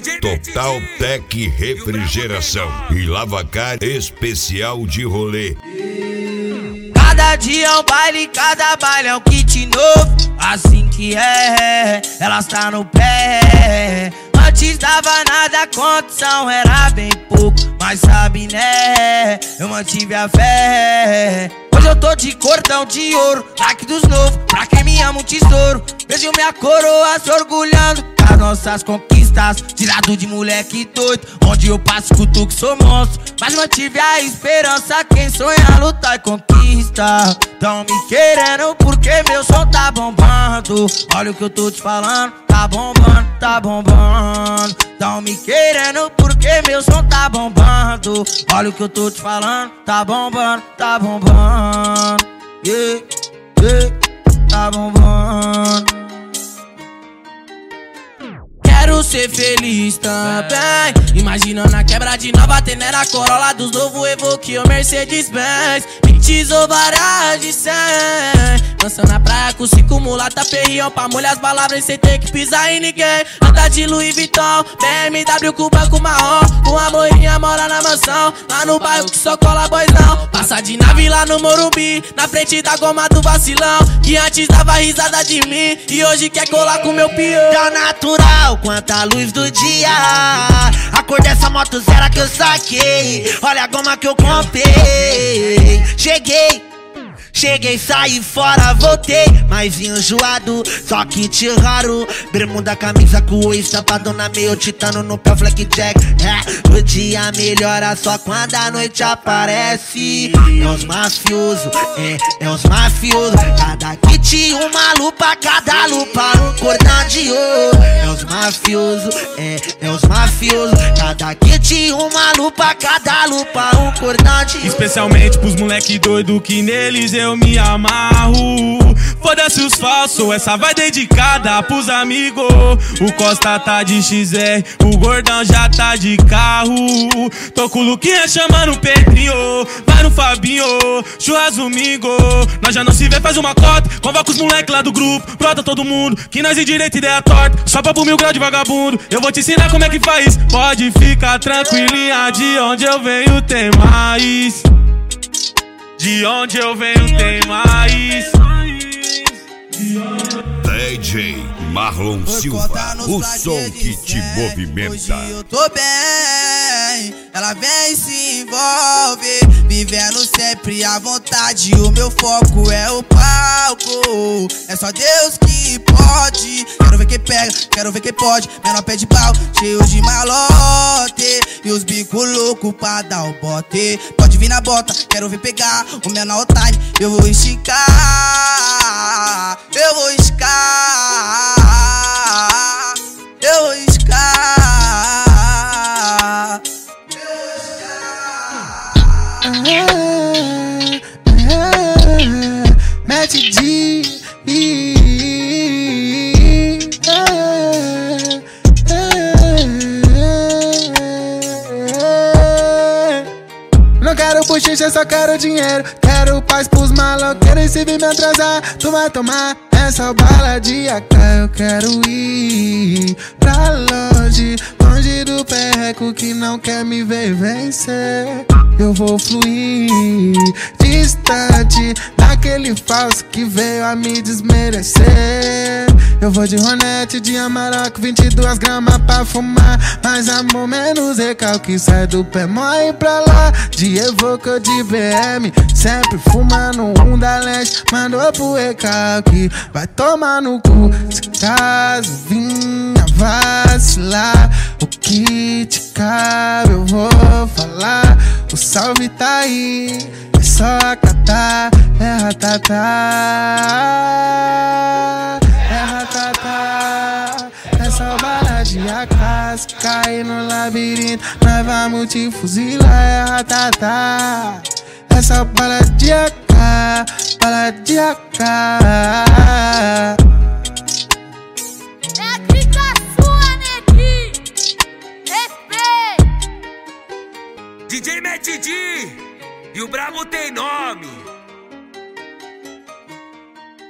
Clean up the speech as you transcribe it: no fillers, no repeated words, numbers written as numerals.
Total Tec Refrigeração e Lavacar especial de rolê. Cada dia é um baile, cada baile é um kit novo. Assim que é, elas tá no pé. Antes dava nada, a condição era bem pouco, mas sabe né, eu mantive a fé. Hoje eu tô de cordão de ouro, like dos novos, pra quem me ama um tesouro. Vejo minha coroa se orgulhando das nossas conquistas. Tirado de moleque doido, onde eu passo escuto que sou monstro. Mas mantive a esperança, quem sonha lutar e conquista. Tão me querendo porque meu som tá bombando. Olha o que eu tô te falando, tá bombando, tá bombando. Tão me querendo porque meu som tá bombando. Olha o que eu tô te falando, tá bombando, tá bombando. Yeah, yeah, tá bombando. Quero ser feliz também, imaginando a quebra de nova Tenera, Corolla dos novo Evoque ou Mercedes-Benz. Pintes ou varas de 100, dançando na praia com 5 mulata, perrião pra molhar as palavras sem ter que pisar em ninguém. Anda de Louis Vuitton, BMW com banco marrom, com a moinha mora na mansão, lá no bairro que só cola boizão. Passa de nave lá no Morumbi, na frente da goma do vacilão, que antes dava risada de mim e hoje quer colar com meu peão. Tá natural quanta luz do dia, a cor dessa moto zero que eu saquei. Olha a goma que eu comprei. Cheguei, saí fora, voltei, mas enjoado, só kit raro. Bermuda, camisa com o estapadona, meio titano no pé, blackjack. O dia melhora só quando a noite aparece. É os mafiosos, é os mafiosos. Cada kit uma lupa, cada lupa um cordão de ouro. É os mafiosos, é os mafiosos. Cada kit uma lupa, cada lupa um cordão de ouro. Especialmente pros moleque doido que neles eu me amarro. Foda-se os falsos, essa vai dedicada pros amigos. O Costa tá de XR, o Gordão já tá de carro. Tô com o Luquinha chamando o Pedrinho, vai no Fabinho, churras domingo. Nós já não se vê, faz uma cota, convoca os moleque lá do grupo, brota todo mundo, que nós de direita ideia torta, só pra pro 1000 graus de vagabundo. Eu vou te ensinar como é que faz, pode ficar tranquilinha, de onde eu venho tem mais. De onde eu venho tem mais. DJ Marlon Silva, o som que te movimenta. Hoje eu tô bem, ela vem e se envolve, vivendo sempre à vontade. O meu foco é o palco, é só Deus que pode. Quero ver quem pega, quero ver quem pode. Menor pé de pau, cheio de malote, e os bicos loucos pra dar o bote. Pode vir na bota, quero ver pegar o menor otário. Eu vou esticar, eu vou esticar, eu vou esticar, mete de não quero bochicha, só quero dinheiro. Quero paz pros maloqueiros, se vir me atrasar, tu vai tomar essa bala de AK. Eu quero ir pra longe, longe do perreco que não quer me ver vencer. Eu vou fluir distante daquele falso que veio a me desmerecer. Eu vou de Ronete, de Amarok, 22 gramas pra fumar. Mais amor, menos recalque, sai do pé, morre pra lá. De Evoque ou de BM, sempre fumando um da leste. Mandou pro recalque, vai tomar no cu. Se caso vinha vacilar, o que te cabe eu vou falar. O salve tá aí, é só acatar. É ratatá, é ratatá. É só bala de AK, se cair no labirinto nós vamos te fuzilar. É ratatá, é só bala de AK, bala de AK. DJ Mad D e o brabo tem nome.